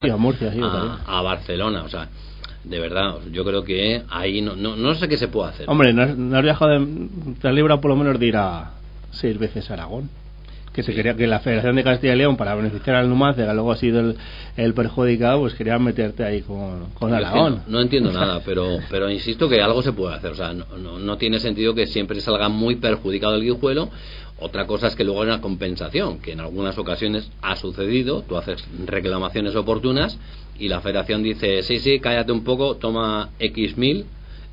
a Murcia, sí, a Barcelona, o sea, de verdad, yo creo que ahí no sé qué se puede hacer. Hombre, no has viajado, te has librado por lo menos de ir a 6 veces a Aragón, que se quería que la Federación de Castilla y León, para beneficiar al Numancia, que luego ha sido el perjudicado, pues querían meterte ahí con Aragón. No entiendo nada, pero insisto que algo se puede hacer, o sea, no tiene sentido que siempre salga muy perjudicado el Guijuelo. Otra cosa es que luego hay una compensación, que en algunas ocasiones ha sucedido, tú haces reclamaciones oportunas y la Federación dice, sí, cállate un poco, toma X mil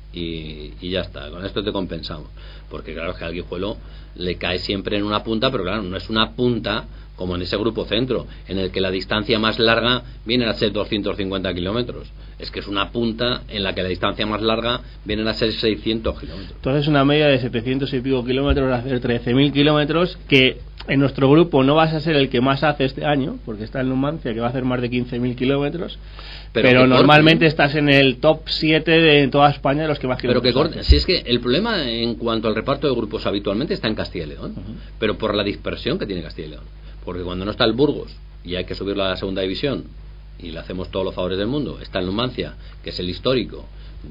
y ya está, con esto te compensamos. Porque claro, es que al Guijuelo le cae siempre en una punta, pero claro, no es una punta como en ese grupo centro, en el que la distancia más larga viene a ser 250 kilómetros. Es que es una punta en la que la distancia más larga viene a ser 600 kilómetros. Entonces una media de 700 y pico kilómetros, hacer 13.000 kilómetros, que en nuestro grupo no vas a ser el que más hace este año, porque está el Numancia, que va a hacer más de 15.000 kilómetros, pero normalmente estás en el top 7 de toda España de los que más kilómetros. Pero que corte, si es que el problema en cuanto al reparto de grupos habitualmente está en Castilla y León, pero por la dispersión que tiene Castilla y León. Porque cuando no está el Burgos y hay que subirlo a la segunda división y le hacemos todos los favores del mundo, está el Numancia, que es el histórico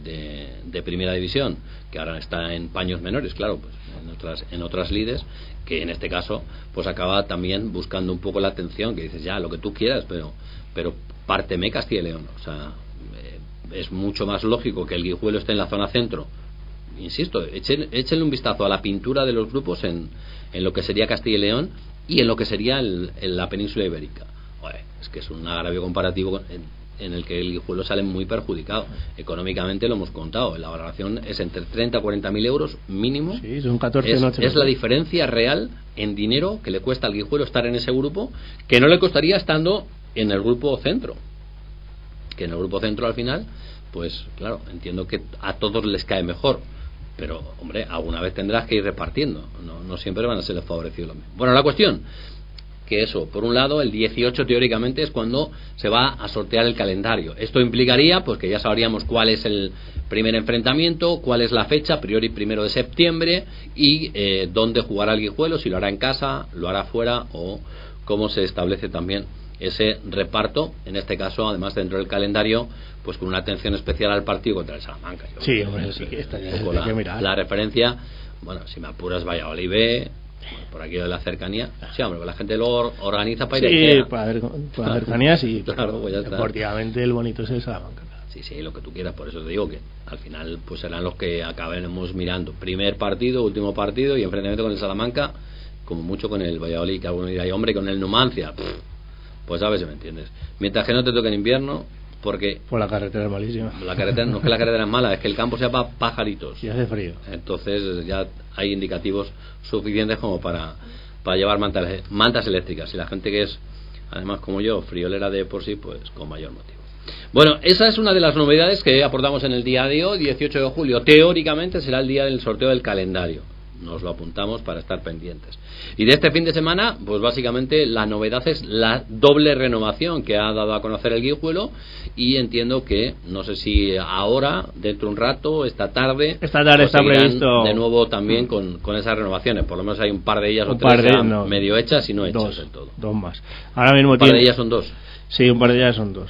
de primera división, que ahora está en paños menores, claro, pues en otras lides, que en este caso pues acaba también buscando un poco la atención, que dices, ya, lo que tú quieras, pero párteme Castilla y León. O sea, es mucho más lógico que el Guijuelo esté en la zona centro. Insisto, échenle un vistazo a la pintura de los grupos en lo que sería Castilla y León y en lo que sería la península ibérica. Es que es un agravio comparativo en el que el Guijuelo sale muy perjudicado. Económicamente lo hemos contado, la valoración es entre 30 a 40 mil euros mínimo. Sí, son 14 noches. Es la diferencia real en dinero que le cuesta al Guijuelo estar en ese grupo, que no le costaría estando en el grupo centro. Que en el grupo centro al final, pues claro, entiendo que a todos les cae mejor, pero hombre, alguna vez tendrás que ir repartiendo, no siempre van a ser los favorecidos los mismos. Bueno, la cuestión que eso, por un lado, el 18 teóricamente es cuando se va a sortear el calendario. Esto implicaría pues que ya sabríamos cuál es el primer enfrentamiento, cuál es la fecha, a priori 1 de septiembre, y dónde jugará el Guijuelo, si lo hará en casa, lo hará fuera, o cómo se establece también ese reparto, en este caso, además dentro del calendario, pues con una atención especial al partido contra el Salamanca. Sí, hombre, sí que está la referencia, bueno, si me apuras Valladolid B, por aquí de la cercanía, sí, hombre, la gente luego organiza para ir. Sí, para la cercanía sí, claro, pues ya está. Deportivamente el bonito es el Salamanca. Sí, lo que tú quieras, por eso te digo que al final pues serán los que acabemos mirando. Primer partido, último partido y enfrentamiento con el Salamanca, como mucho con el Valladolid, que alguno dirá, hombre, con el Numancia, pues a ver si me entiendes. Mientras que no te toque en invierno, porque pues la carretera es malísima. La carretera no es que la carretera es mala, es que el campo sea para pajaritos y hace frío. Entonces ya hay indicativos suficientes como para llevar mantas eléctricas, y la gente que es además como yo friolera de por sí, pues con mayor motivo. Bueno, esa es una de las novedades que aportamos en el día de hoy, 18 de julio. Teóricamente será el día del sorteo del calendario. Nos lo apuntamos para estar pendientes. Y de este fin de semana, pues básicamente la novedad es la doble renovación que ha dado a conocer el Guijuelo, y entiendo que, no sé si ahora, dentro de un rato, esta tarde pues está previsto de nuevo también con esas renovaciones. Por lo menos hay un par de ellas o tres medio hechas y no hechas del todo. Dos más. Ahora mismo un par de ellas son dos. Sí, un par de ellas son dos.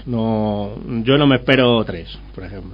Yo no me espero 3, por ejemplo.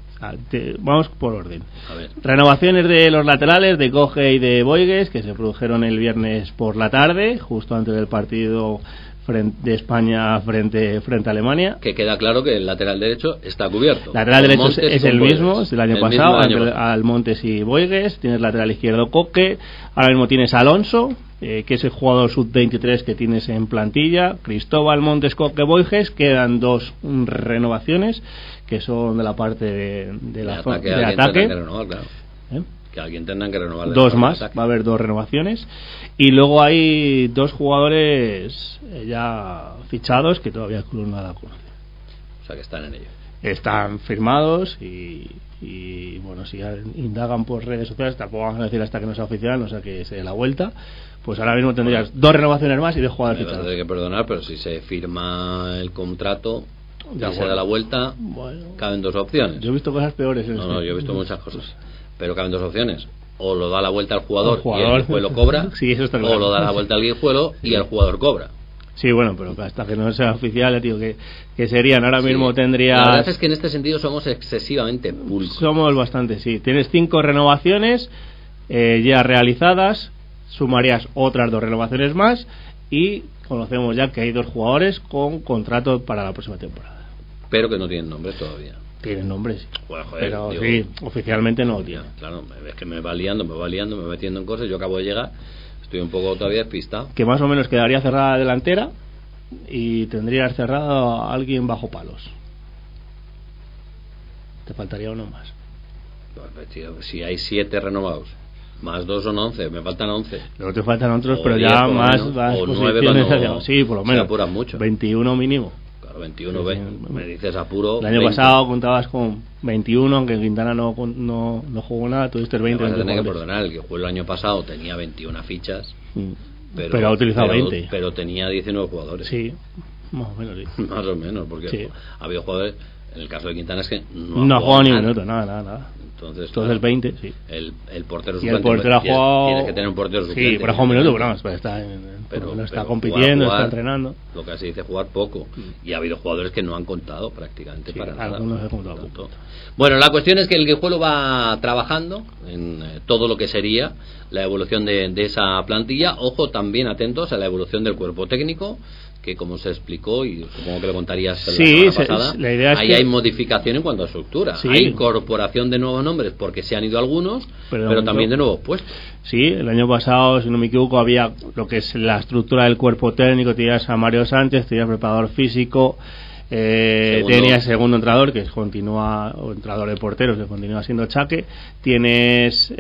Vamos por orden. A ver. Renovaciones de los laterales de Coge y de Boigues, que se produjeron el viernes por la tarde, justo antes del partido de España frente a Alemania. Que queda claro que el lateral derecho está cubierto. El lateral derecho es el mismo, es del año pasado, Almontes y Boigues. Tienes lateral izquierdo Coque. Ahora mismo tienes Alonso, que es el jugador sub-23 que tienes en plantilla. Cristóbal, Montes, Coque, Boigues. Quedan 2 renovaciones que son de la parte de ataque. Renovar, claro. Que alguien tendrá que renovar. 2 más, va a haber 2 renovaciones. Y luego hay 2 jugadores ya fichados que todavía el club no ha dado a conocer. O sea que están en ello. Están firmados y bueno, si indagan por redes sociales, tampoco vamos a decir hasta que no sea oficial, no sea que se dé la vuelta. Pues ahora mismo tendrías 2 renovaciones más y 2 jugadores fichados. Me vas a tener que perdonar, pero si se firma el contrato y se da la vuelta, caben 2 opciones. Yo he visto cosas peores. Yo he visto muchas cosas, pero caben 2 opciones. O lo da la vuelta al jugador y el Guijuelo cobra, sí, eso está claro. O lo da la vuelta al Guijuelo y el jugador cobra. Sí, bueno, pero hasta que no sea oficial, tío, que serían, ahora mismo tendrías... La verdad es que en este sentido somos excesivamente pulcros. Somos bastante, sí. Tienes 5 renovaciones ya realizadas, sumarías otras 2 renovaciones más y conocemos ya que hay 2 jugadores con contrato para la próxima temporada. Pero que no tienen nombre todavía. Tienen nombre, sí. Bueno, joder, pero digo, sí, oficialmente no lo tienen. Claro, es que me va liando, me va metiendo en cosas. Yo acabo de llegar, estoy un poco todavía despistado. Que más o menos quedaría cerrada la delantera y tendrías cerrado a alguien bajo palos. Te faltaría uno más. Pues, tío, si hay 7 renovados, más 2 son 11, me faltan 11. Luego te faltan otros, pero 10 ya más o 9 cuando sí, por lo menos. Se apuran mucho. 21 mínimo. 21 sí, me dices apuro. El año 20. pasado contabas con 21, aunque Quintana no jugó nada, tuviste 20. Vas a tener que perdonar, el que jugó el año pasado tenía 21 fichas, pero ha utilizado 20. Pero tenía 19 jugadores. Sí, más o menos, sí. Más o menos, porque sí. Ha habido jugadores, en el caso de Quintana es que no ha jugado ni un minuto, nada. Entonces claro, 20, sí. El portero suplente. Y el portero ha jugado. Tienes que tener un portero suplente. Sí, pero ha jugado un minuto, pero no está compitiendo, jugar, está entrenando. Lo que se dice jugar poco. Y ha habido jugadores que no han contado prácticamente para nada. Algunos he contado poco. Bueno, la cuestión es que el Guijuelo va trabajando en todo lo que sería la evolución de esa plantilla. Ojo, también atentos a la evolución del cuerpo técnico, que como se explicó y supongo que lo contarías la semana pasada, la idea es ahí que hay modificación en cuanto a estructura, hay incorporación de nuevos nombres porque se han ido algunos, pero también de nuevos puestos. Sí, el año pasado, si no me equivoco, había lo que es la estructura del cuerpo técnico, tenías a Mario Sánchez, tenías preparador físico, tenías segundo entrenador, que continúa, o entrenador de porteros, que continúa siendo Chaque, tenías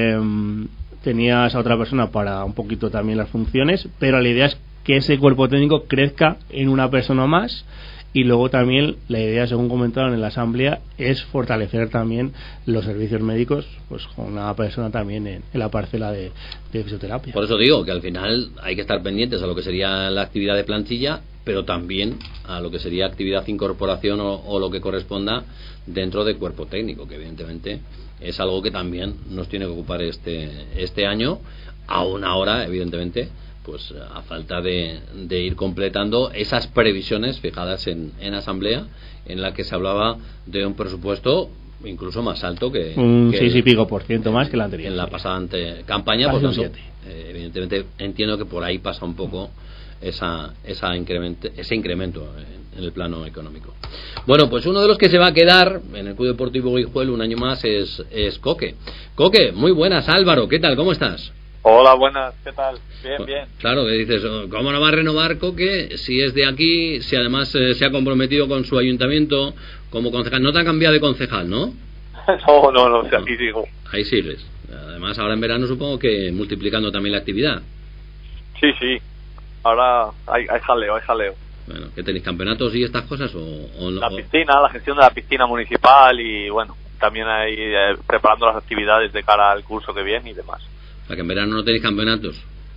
a otra persona para un poquito también las funciones, pero la idea es que ese cuerpo técnico crezca en una persona más, y luego también la idea, según comentaron en la asamblea, es fortalecer también los servicios médicos, pues con una persona también en la parcela de fisioterapia. Por eso digo que al final hay que estar pendientes a lo que sería la actividad de plantilla, pero también a lo que sería actividad de incorporación o lo que corresponda dentro del cuerpo técnico, que evidentemente es algo que también nos tiene que ocupar este año, aún ahora evidentemente pues a falta de ir completando esas previsiones fijadas en asamblea, en la que se hablaba de un presupuesto incluso más alto que un 6% más que la anterior, en la pasada campaña, por tanto, evidentemente entiendo que por ahí pasa un poco ese incremento en el plano económico. Bueno, pues uno de los que se va a quedar en el Club Deportivo Guijuelo un año más es Coque. Coque, muy buenas. Álvaro, ¿qué tal? ¿Cómo estás? Hola, buenas, ¿qué tal? Bien. Claro, que dices, ¿cómo no va a renovar Coque si es de aquí, si además se ha comprometido con su ayuntamiento como concejal? No te ha cambiado de concejal, ¿no? No, si aquí sigo. Ahí sigues. Además, ahora en verano supongo que multiplicando también la actividad. Sí. Ahora hay jaleo. Bueno, ¿qué tenéis, campeonatos y estas cosas o no? La piscina, la gestión de la piscina municipal y bueno, también ahí preparando las actividades de cara al curso que viene y demás. O sea, que en verano no tenéis campeonatos.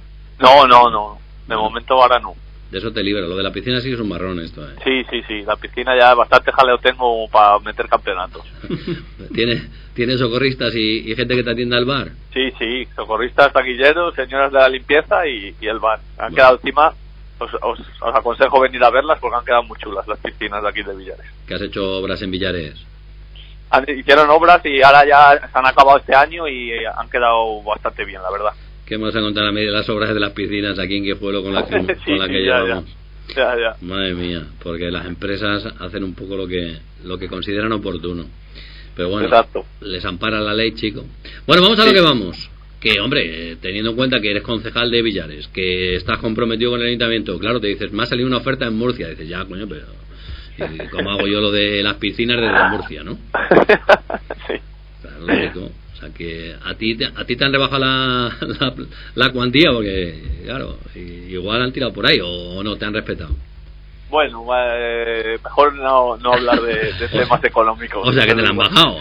No. De momento ahora no. De eso te libro. Lo de la piscina sí es un marrón esto. Sí. La piscina ya bastante jaleo tengo para meter campeonatos. ¿Tienes socorristas y gente que te atienda al bar? Sí. Socorristas, taquilleros, señoras de la limpieza y el bar. Han quedado encima. Os aconsejo venir a verlas porque han quedado muy chulas las piscinas de aquí de Villares. ¿Que has hecho obras en Villares? Hicieron obras y ahora ya se han acabado este año y han quedado bastante bien, la verdad. ¿Qué más han contado a medio de las obras de las piscinas aquí en Guijuelo con la que llevamos? Ya. Madre mía, porque las empresas hacen un poco lo que consideran oportuno. Pero bueno, exacto. Les ampara la ley, chico. Bueno, vamos a lo que vamos. Que, hombre, teniendo en cuenta que eres concejal de Villares, que estás comprometido con el ayuntamiento, claro, te dices, me ha salido una oferta en Murcia. Dices, ya, coño, pero ¿y cómo hago yo lo de las piscinas desde Murcia, no? Sí. Claro, lógico. O sea, que a ti te han rebajado la cuantía, porque, claro, igual han tirado por ahí, o no, te han respetado. Bueno, mejor no hablar de temas económicos. O sea, que te la han bajado.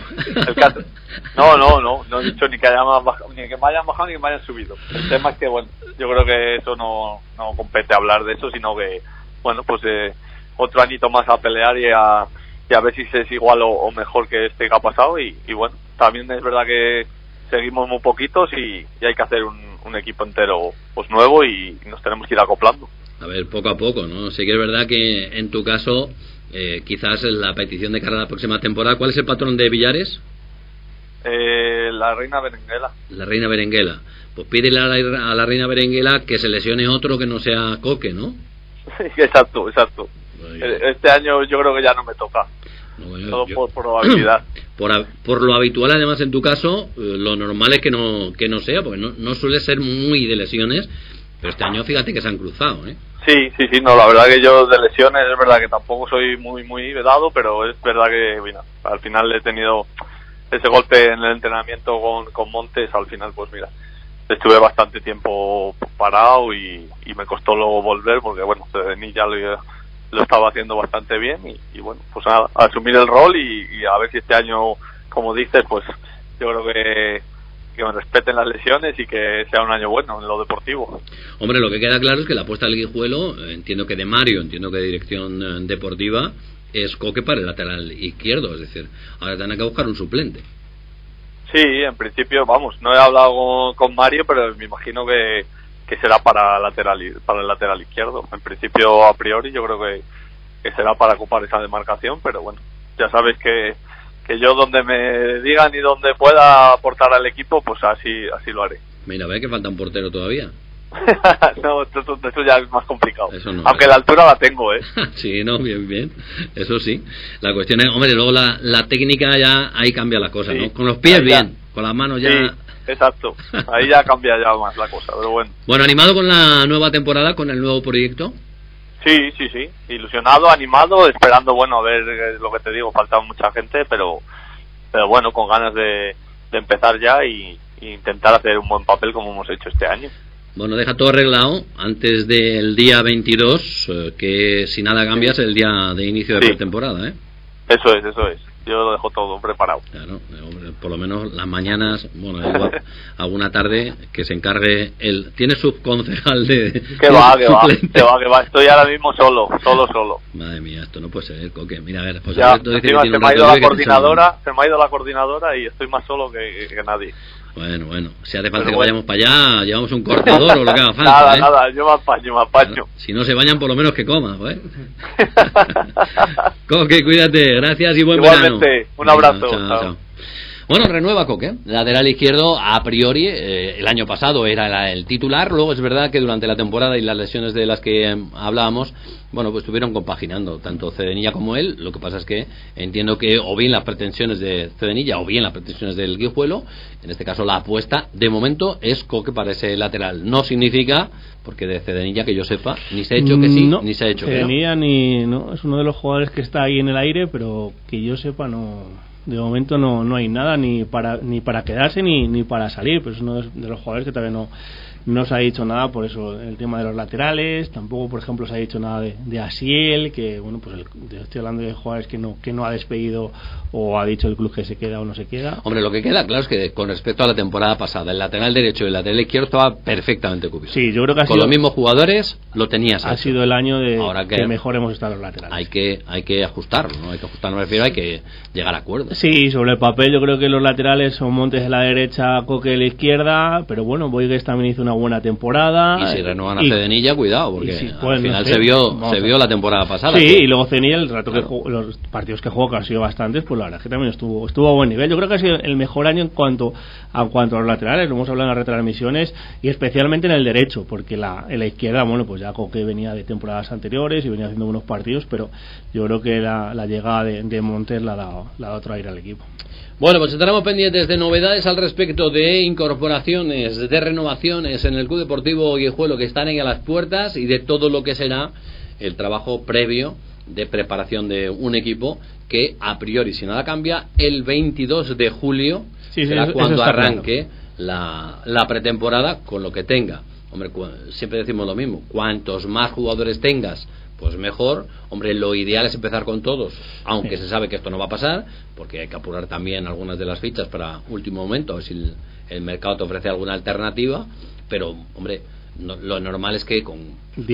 No he dicho ni que me hayan bajado ni que me hayan subido. El tema es que, bueno, yo creo que eso no compete hablar de eso, sino que, bueno, pues otro añito más a pelear y a ver si es igual o mejor que este que ha pasado y bueno, también es verdad que seguimos muy poquitos y hay que hacer un equipo entero pues nuevo y nos tenemos que ir acoplando. A ver, poco a poco, ¿no? Sí que es verdad que en tu caso, quizás la petición de cara a la próxima temporada. ¿Cuál es el patrón de Villares? La Reina Berenguela. La Reina Berenguela. Pues pídele a la Reina Berenguela que se lesione otro que no sea Coque, ¿no? Sí, exacto. Bueno, este año yo creo que ya no me toca. No, todo por probabilidad. Por lo habitual, además, en tu caso, lo normal es que no sea, porque no suele ser muy de lesiones, pero este año fíjate que se han cruzado, ¿eh? Sí, no, la verdad que yo de lesiones es verdad que tampoco soy muy vedado, pero es verdad que, mira, al final he tenido ese golpe en el entrenamiento con Montes, al final pues mira, estuve bastante tiempo parado y me costó luego volver, porque bueno, Cedenilla lo estaba haciendo bastante bien y bueno, pues nada, asumir el rol y a ver si este año, como dices, pues yo creo que me respeten las lesiones y que sea un año bueno en lo deportivo. Hombre, lo que queda claro es que la apuesta del Guijuelo, entiendo que de Mario, entiendo que de dirección deportiva, es Coque para el lateral izquierdo, es decir, ahora tendrán que buscar un suplente. Sí, en principio, vamos, no he hablado con Mario, pero me imagino que será para el lateral izquierdo. En principio, a priori, yo creo que será para ocupar esa demarcación, pero bueno, ya sabes que yo donde me digan y donde pueda aportar al equipo, pues así lo haré. Mira, ve que falta un portero todavía. No, esto ya es más complicado. No, aunque la altura la tengo, Sí, no, bien, eso sí. La cuestión es, hombre, luego la técnica ya ahí cambia la cosa, sí, ¿no? Con los pies bien, con las manos ya. Sí, exacto. Ahí ya cambia ya más la cosa, pero bueno. Bueno, ¿animado con la nueva temporada, con el nuevo proyecto? Sí. Ilusionado, animado, esperando, bueno, a ver lo que te digo, falta mucha gente, pero bueno, con ganas de empezar ya y intentar hacer un buen papel como hemos hecho este año. Bueno, deja todo arreglado antes del día 22, que si nada cambia es el día de inicio de pretemporada, ¿eh? Eso es. Yo lo dejo todo preparado. Claro, hombre, por lo menos las mañanas, bueno, igual, alguna tarde que se encargue el... ¿Tiene subconcejal de...? Que va, estoy ahora mismo solo. Madre mía, esto no puede ser, Coque. Mira, a ver, pues ya, se me ha ido la coordinadora y estoy más solo que nadie. Bueno, si hace falta que vayamos para allá, llevamos un cortador o lo que haga falta. Nada, yo me apaño. Claro, si no se bañan, por lo menos que coman, ¿eh? Coque, cuídate, gracias y buen verano. Igualmente, un abrazo. Chao. Bueno, renueva Coque, lateral izquierdo a priori, el año pasado era el titular, luego es verdad que durante la temporada y las lesiones de las que hablábamos, bueno, pues estuvieron compaginando tanto Cedenilla como él. Lo que pasa es que entiendo que o bien las pretensiones de Cedenilla o bien las pretensiones del Guijuelo, en este caso la apuesta de momento es Coque para ese lateral. No significa, porque de Cedenilla que yo sepa, ni se ha hecho que sí, ni se ha hecho que no. Cedenilla no, es uno de los jugadores que está ahí en el aire, pero que yo sepa no. De momento no hay nada ni para quedarse ni para salir, pero es uno de los jugadores que todavía no se ha dicho nada. Por eso el tema de los laterales, tampoco por ejemplo se ha dicho nada de Asiel, que bueno, pues estoy hablando de jugadores que no ha despedido o ha dicho el club que se queda o no se queda. Hombre, lo que queda claro es que con respecto a la temporada pasada, el lateral derecho y el lateral izquierdo estaba perfectamente cubierto. Sí, yo creo que con los mismos jugadores lo tenías hecho. Ha sido el año que mejor hemos estado los laterales. Hay que ajustarlo, ¿no? Me refiero, hay que llegar a acuerdos. Sí, sobre el papel yo creo que los laterales son Montes de la derecha, Coque de la izquierda, pero bueno, Boigues también hizo una buena temporada. Y si renovan a Cedenilla, cuidado, porque al final se vio la temporada pasada. Sí, y luego Cedenilla, el rato que jugó, los partidos que jugó, que han sido bastantes, pues la verdad es que también estuvo a buen nivel. Yo creo que ha sido el mejor año en cuanto a los laterales, lo hemos hablado en las retransmisiones, y especialmente en el derecho, porque en la izquierda, bueno, pues ya Coque venía de temporadas anteriores y venía haciendo buenos partidos, pero yo creo que la llegada de Montes le ha dado otro aire al equipo. Bueno, pues estaremos pendientes de novedades al respecto de incorporaciones, de renovaciones en el Club Deportivo Guijuelo, que están ahí a las puertas, y de todo lo que será el trabajo previo de preparación de un equipo que a priori, si nada cambia, el 22 de julio será cuando arranque la pretemporada con lo que tenga. Hombre, siempre decimos lo mismo, cuantos más jugadores tengas, pues mejor. Hombre, lo ideal es empezar con todos, aunque se sabe que esto no va a pasar, porque hay que apurar también algunas de las fichas para último momento, a ver si el mercado te ofrece alguna alternativa. Pero, hombre, lo normal es que con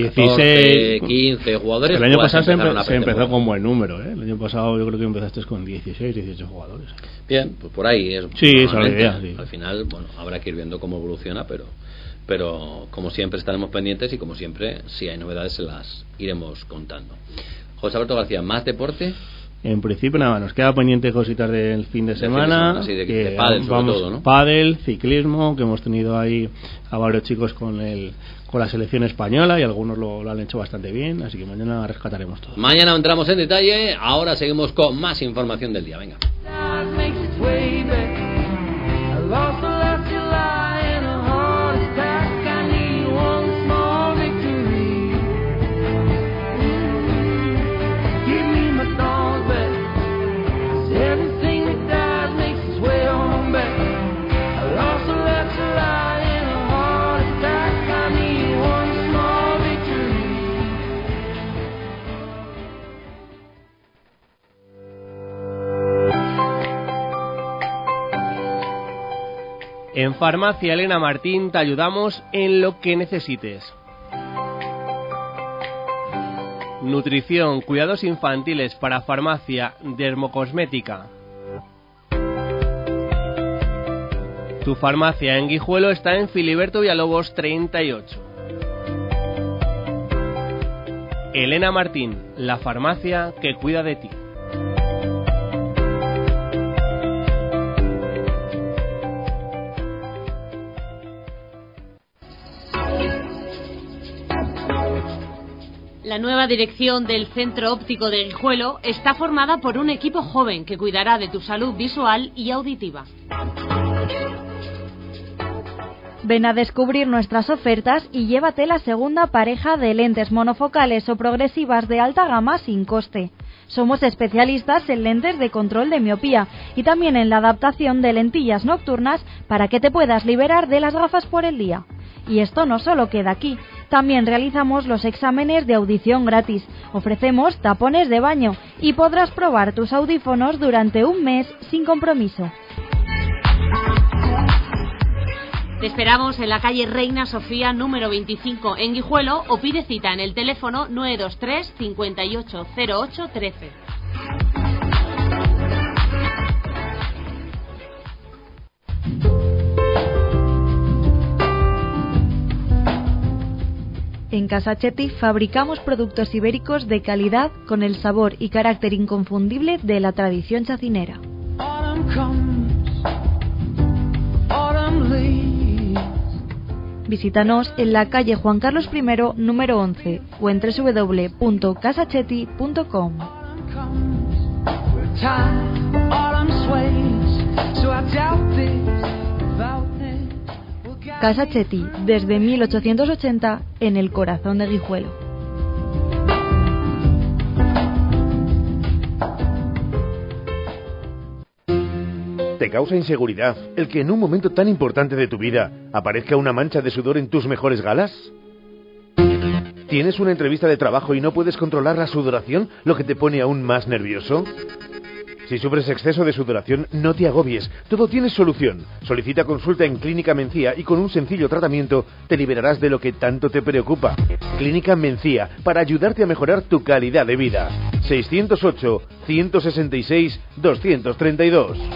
16, 15 jugadores. El año pasado se empezó con buen número, ¿eh? El año pasado yo creo que empezaste con 16, 18 jugadores. Bien, pues por ahí es. Sí, esa es la idea. Sí. Al final, bueno, habrá que ir viendo cómo evoluciona, pero pero como siempre estaremos pendientes y como siempre, si hay novedades se las iremos contando. José Alberto García, ¿más deporte? En principio nada, nos queda pendiente cositas del fin de semana, sí, de pádel sobre todo, ¿no? Pádel, ciclismo, que hemos tenido ahí a varios chicos con la selección española y algunos lo han hecho bastante bien, así que mañana rescataremos todo. Mañana entramos en detalle, ahora seguimos con más información del día, venga. En Farmacia Elena Martín te ayudamos en lo que necesites. Nutrición, cuidados infantiles para farmacia, dermocosmética. Tu farmacia en Guijuelo está en Filiberto Villalobos 38. Elena Martín, la farmacia que cuida de ti. La nueva dirección del Centro Óptico de Guijuelo está formada por un equipo joven que cuidará de tu salud visual y auditiva. Ven a descubrir nuestras ofertas y llévate la segunda pareja de lentes monofocales o progresivas de alta gama sin coste. Somos especialistas en lentes de control de miopía y también en la adaptación de lentillas nocturnas para que te puedas liberar de las gafas por el día. Y esto no solo queda aquí, también realizamos los exámenes de audición gratis, ofrecemos tapones de baño y podrás probar tus audífonos durante un mes sin compromiso. Te esperamos en la calle Reina Sofía número 25 en Guijuelo o pide cita en el teléfono 923 58 08 13. En Casa Chetti fabricamos productos ibéricos de calidad con el sabor y carácter inconfundible de la tradición chacinera. Visítanos en la calle Juan Carlos I, número 11 o en www.casachetti.com. Casa Chetti, desde 1880, en el corazón de Guijuelo. ¿Te causa inseguridad el que en un momento tan importante de tu vida aparezca una mancha de sudor en tus mejores galas? ¿Tienes una entrevista de trabajo y no puedes controlar la sudoración, lo que te pone aún más nervioso? Si sufres exceso de sudoración, no te agobies, todo tiene solución. Solicita consulta en Clínica Mencía y con un sencillo tratamiento te liberarás de lo que tanto te preocupa. Clínica Mencía, para ayudarte a mejorar tu calidad de vida. 608-166-232.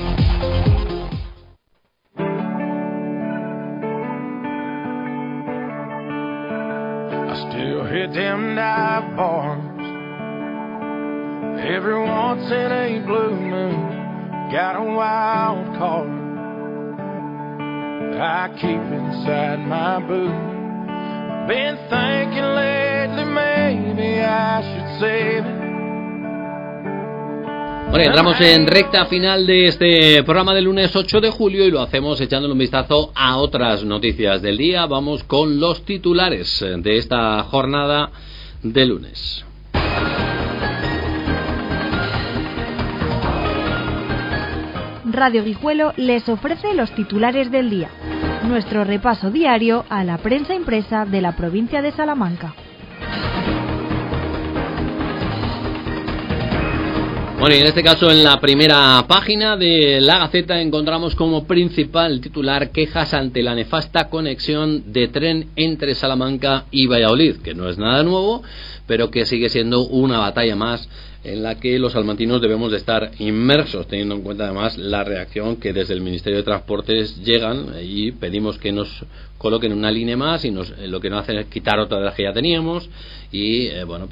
I still hit them dive bars every once in a blue moon. Got a wild card I keep inside my boot. Been thinking lately maybe I should save it. Bueno, entramos en recta final de este programa del lunes 8 de julio y lo hacemos echándole un vistazo a otras noticias del día. Vamos con los titulares de esta jornada de lunes. Radio Guijuelo les ofrece los titulares del día. Nuestro repaso diario a la prensa impresa de la provincia de Salamanca. Bueno, y en este caso en la primera página de La Gaceta encontramos como principal titular quejas ante la nefasta conexión de tren entre Salamanca y Valladolid, que no es nada nuevo, pero que sigue siendo una batalla más en la que los salmantinos debemos de estar inmersos, teniendo en cuenta además la reacción que desde el Ministerio de Transportes llegan, y pedimos que nos coloquen una línea más, y lo que nos hacen es quitar otra de las que ya teníamos, y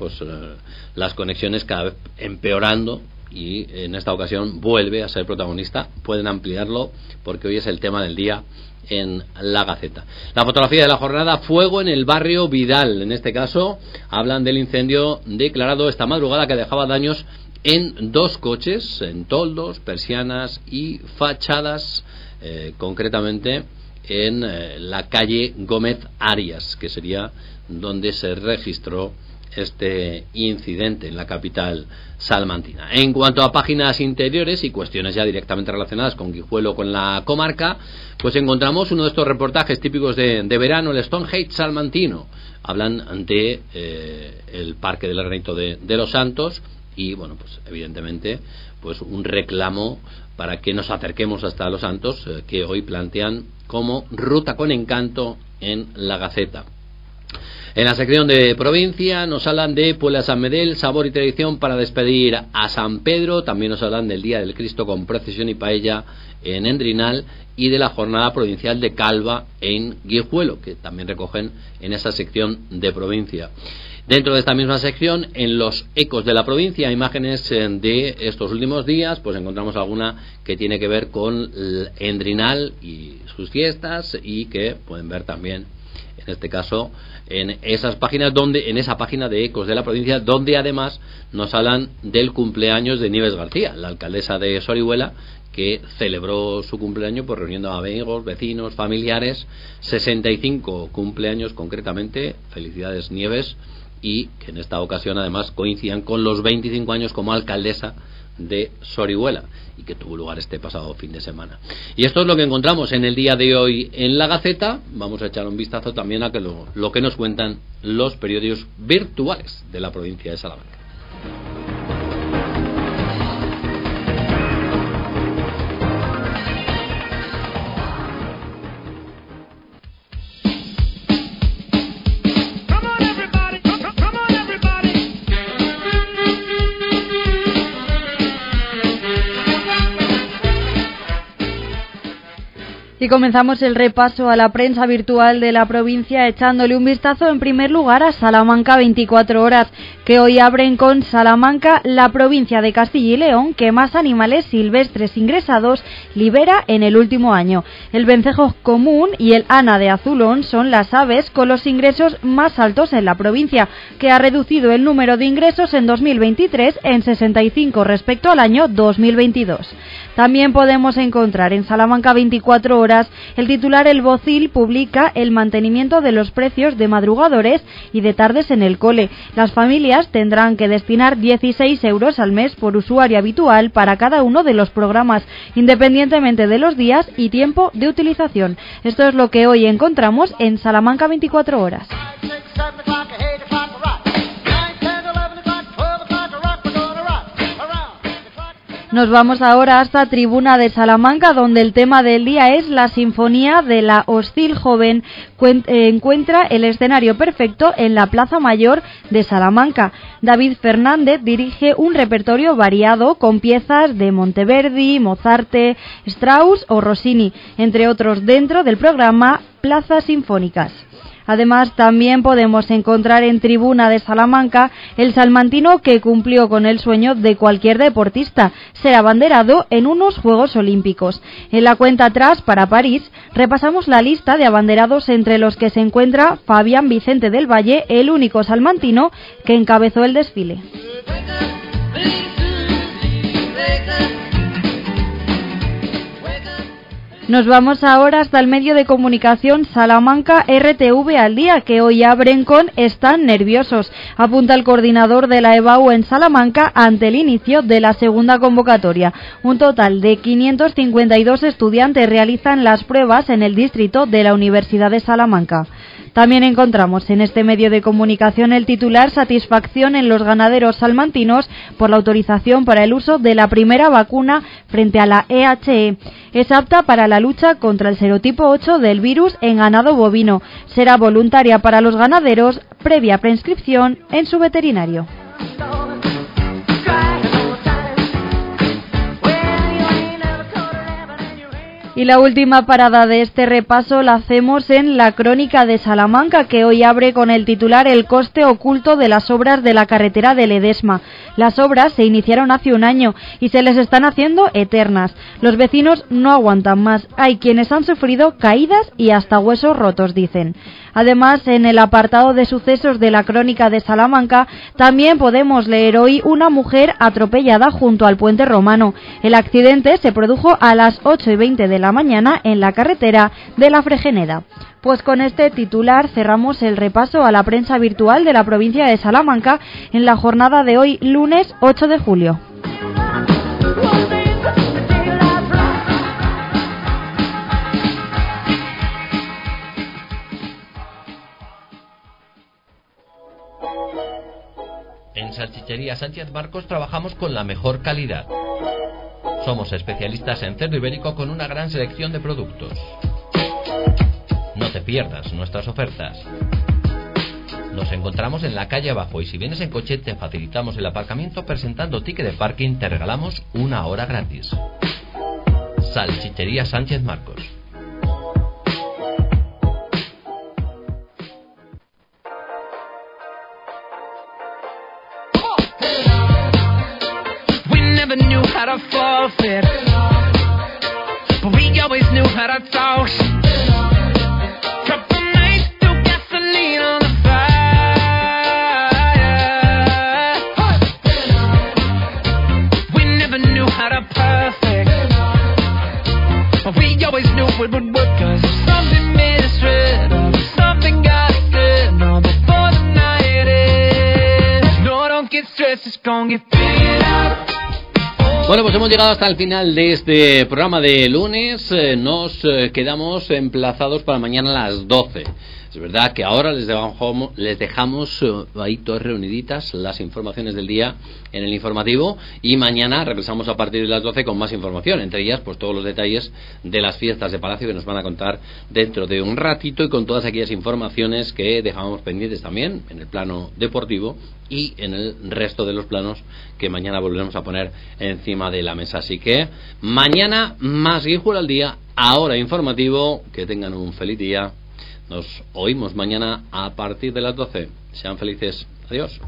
las conexiones cada vez empeorando, y en esta ocasión vuelve a ser protagonista. Pueden ampliarlo porque hoy es el tema del día en La Gaceta. La fotografía de la jornada: fuego en el barrio Vidal. En este caso hablan del incendio declarado esta madrugada que dejaba daños en 2 coches, en toldos, persianas y fachadas, concretamente en la calle Gómez Arias, que sería donde se registró este incidente en la capital salmantina. En cuanto a páginas interiores y cuestiones ya directamente relacionadas con Guijuelo, con la comarca, pues encontramos uno de estos reportajes típicos de verano, el Stonehenge salmantino. Hablan de el Parque del Granito de los Santos, y bueno, pues evidentemente pues un reclamo para que nos acerquemos hasta los Santos, que hoy plantean como ruta con encanto en La Gaceta. En la sección de provincia nos hablan de Puebla San Medel, sabor y tradición para despedir a San Pedro. También nos hablan del Día del Cristo con procesión y paella en Endrinal, y de la jornada provincial de Calva en Guijuelo, que también recogen en esa sección de provincia. Dentro de esta misma sección, en los ecos de la provincia, imágenes de estos últimos días, pues encontramos alguna que tiene que ver con Endrinal y sus fiestas, y que pueden ver también en este caso en esas páginas, en esa página de Ecos de la Provincia, donde además nos hablan del cumpleaños de Nieves García, la alcaldesa de Sorihuela, que celebró su cumpleaños pues reuniendo a amigos, vecinos, familiares. 65 cumpleaños concretamente. Felicidades, Nieves, y que en esta ocasión además coincidían con los 25 años como alcaldesa de Sorihuela, y que tuvo lugar este pasado fin de semana. Y esto es lo que encontramos en el día de hoy en La Gaceta. Vamos a echar un vistazo también a lo que nos cuentan los periódicos virtuales de la provincia de Salamanca. Y comenzamos el repaso a la prensa virtual de la provincia echándole un vistazo en primer lugar a Salamanca 24 horas, que hoy abren con Salamanca: la provincia de Castilla y León que más animales silvestres ingresados libera en el último año. El vencejo común y el ana de azulón son las aves con los ingresos más altos en la provincia, que ha reducido el número de ingresos en 2023 en 65 respecto al año 2022. También podemos encontrar en Salamanca 24 horas el titular: El Bocil publica el mantenimiento de los precios de madrugadores y de tardes en el cole. Las familias tendrán que destinar 16 euros al mes por usuario habitual para cada uno de los programas, independientemente de los días y tiempo de utilización. Esto es lo que hoy encontramos en Salamanca 24 horas. Nos vamos ahora hasta Tribuna de Salamanca, donde el tema del día es la Sinfonía de la Hostil Joven. Encuentra el escenario perfecto en la Plaza Mayor de Salamanca. David Fernández dirige un repertorio variado con piezas de Monteverdi, Mozart, Strauss o Rossini, entre otros, dentro del programa Plazas Sinfónicas. Además, también podemos encontrar en Tribuna de Salamanca el salmantino que cumplió con el sueño de cualquier deportista: ser abanderado en unos Juegos Olímpicos. En la cuenta atrás para París repasamos la lista de abanderados, entre los que se encuentra Fabián Vicente del Valle, el único salmantino que encabezó el desfile. Nos vamos ahora hasta el medio de comunicación Salamanca RTV al día, que hoy abren con "Están nerviosos", apunta el coordinador de la EBAU en Salamanca ante el inicio de la segunda convocatoria. Un total de 552 estudiantes realizan las pruebas en el distrito de la Universidad de Salamanca. También encontramos en este medio de comunicación el titular: satisfacción en los ganaderos salmantinos por la autorización para el uso de la primera vacuna frente a la EHE. Es apta para la lucha contra el serotipo 8 del virus en ganado bovino. Será voluntaria para los ganaderos previa prescripción en su veterinario. Y la última parada de este repaso la hacemos en la Crónica de Salamanca, que hoy abre con el titular El coste oculto de las obras de la carretera de Ledesma. Las obras se iniciaron hace un año y se les están haciendo eternas. Los vecinos no aguantan más. Hay quienes han sufrido caídas y hasta huesos rotos, dicen. Además, en el apartado de sucesos de la Crónica de Salamanca, también podemos leer hoy una mujer atropellada junto al puente romano. El accidente se produjo a las 8:20 de la mañana en la carretera de la Fregeneda. Pues con este titular cerramos el repaso a la prensa virtual de la provincia de Salamanca en la jornada de hoy, lunes 8 de julio. En Salchichería Sánchez Marcos trabajamos con la mejor calidad. Somos especialistas en cerdo ibérico con una gran selección de productos. No te pierdas nuestras ofertas. Nos encontramos en la calle abajo y si vienes en coche te facilitamos el aparcamiento presentando ticket de parking, te regalamos 1 hora gratis. Salchichería Sánchez Marcos. Knew how to forfeit, but we always knew how to talk. Drop the night through gasoline on the fire. We never knew how to perfect, but we always knew it would work. 'Cause if something made us red, or if something got us good, no, before the night ends. No, don't get stressed, it's gonna get figured out. Bueno, pues hemos llegado hasta el final de este programa de lunes. Nos quedamos emplazados para mañana a las 12. Es verdad que ahora les dejamos ahí todas reuniditas las informaciones del día en el informativo y mañana regresamos a partir de las 12 con más información, entre ellas pues todos los detalles de las fiestas de Palacio que nos van a contar dentro de un ratito y con todas aquellas informaciones que dejamos pendientes también en el plano deportivo y en el resto de los planos que mañana volveremos a poner encima de la mesa. Así que mañana más Guijuelo al día, ahora informativo, que tengan un feliz día. Nos oímos mañana a partir de las 12. Sean felices. Adiós.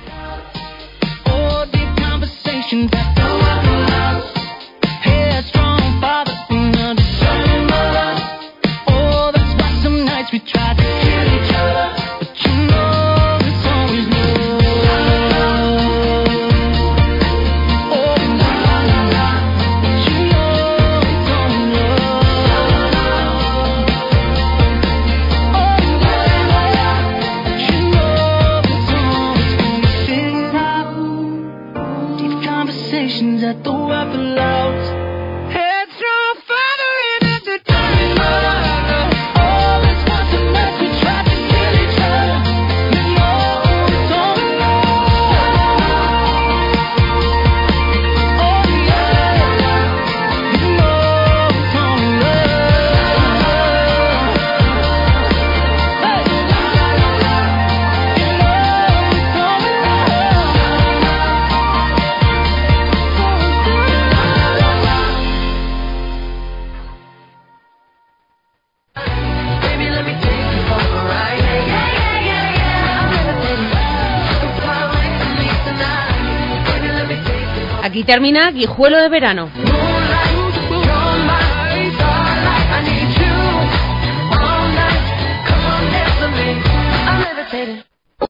At the weapon loads, headstrong further into the dark. All this once a night we tried to kill each other. You know it's all love. Oh yeah, you know it's all love. Hey, you know it's all Aquí termina Guijuelo de verano.